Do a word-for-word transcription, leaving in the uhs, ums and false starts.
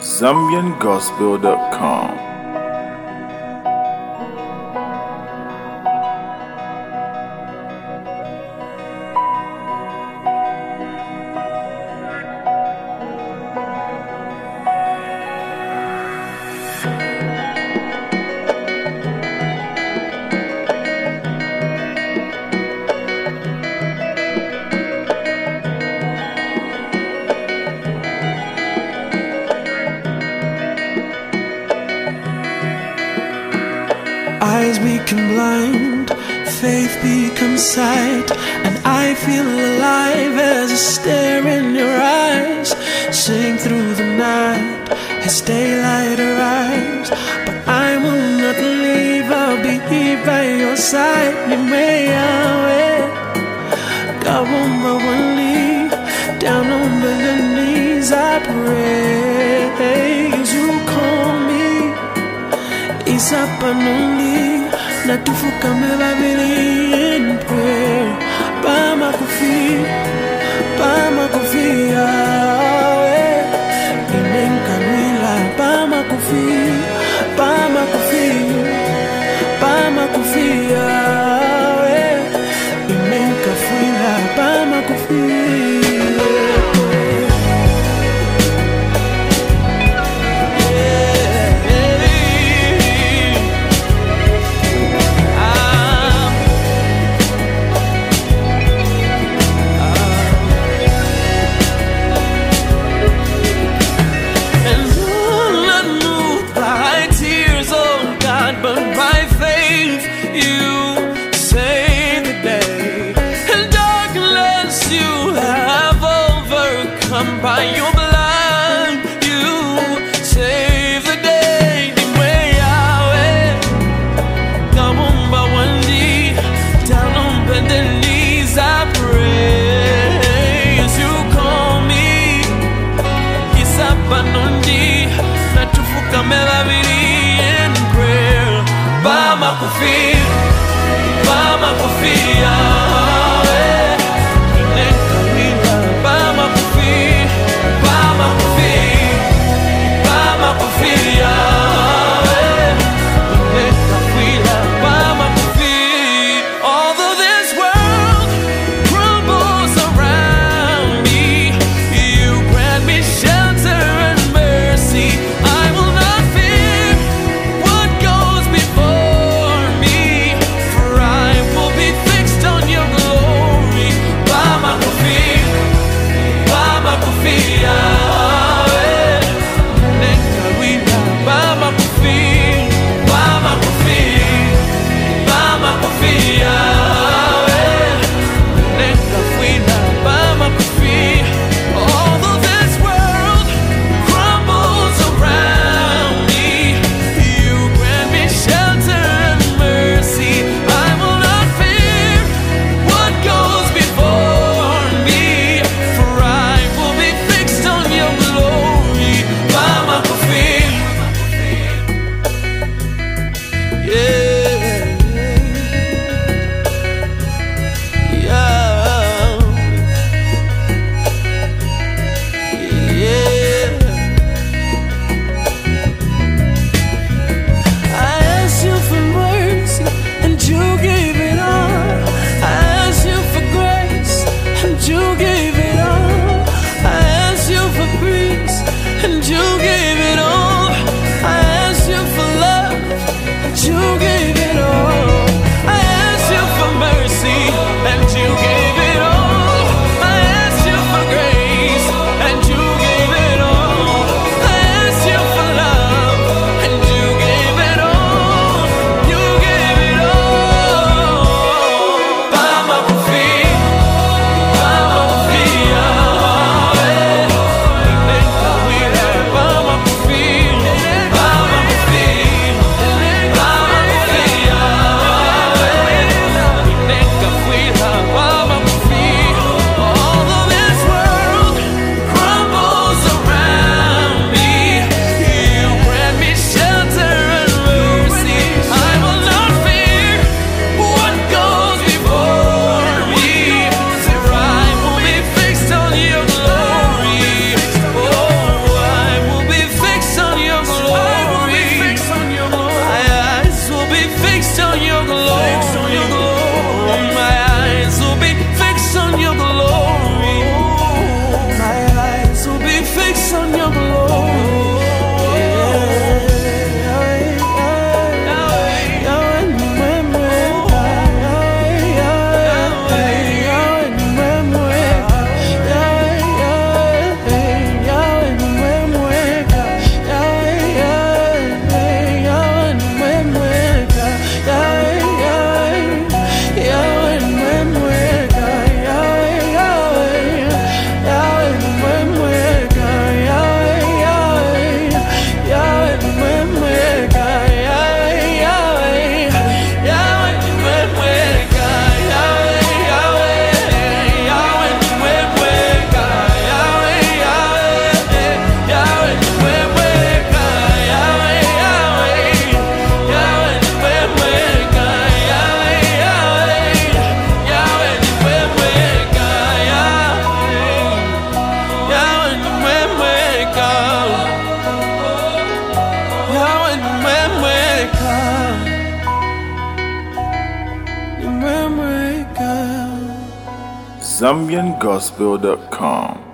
Zambian Gospel dot com. Eyes become blind, faith becomes sight, and I feel alive as I stare in your eyes. Sing through the night as daylight arrives, but I will not leave, I'll be here by your side. You may away, God won't but one leave, down on the knees I pray. As you call me, Isapanoli, natufukame babili in prayer. Bama kufi, bama kufi, Yahweh. Inenkamila, bama kufi, bama kufi, bama kufi, Yahweh. Inenkafila, bama kufi. By your blood, you save the day. Yahweh, come on, but one day, down on bended knees, I pray. As you call me, Isapanundi, natufukame babili in prayer. Bama kufi, bama kufi, Yahweh. Inenkamila, bama kufi. Although this world crumbles around me, you grant me shelter and mercy. I will not fear what goes before me, for I will be fixed on your grace, on your glory. Zambian Gospel dot com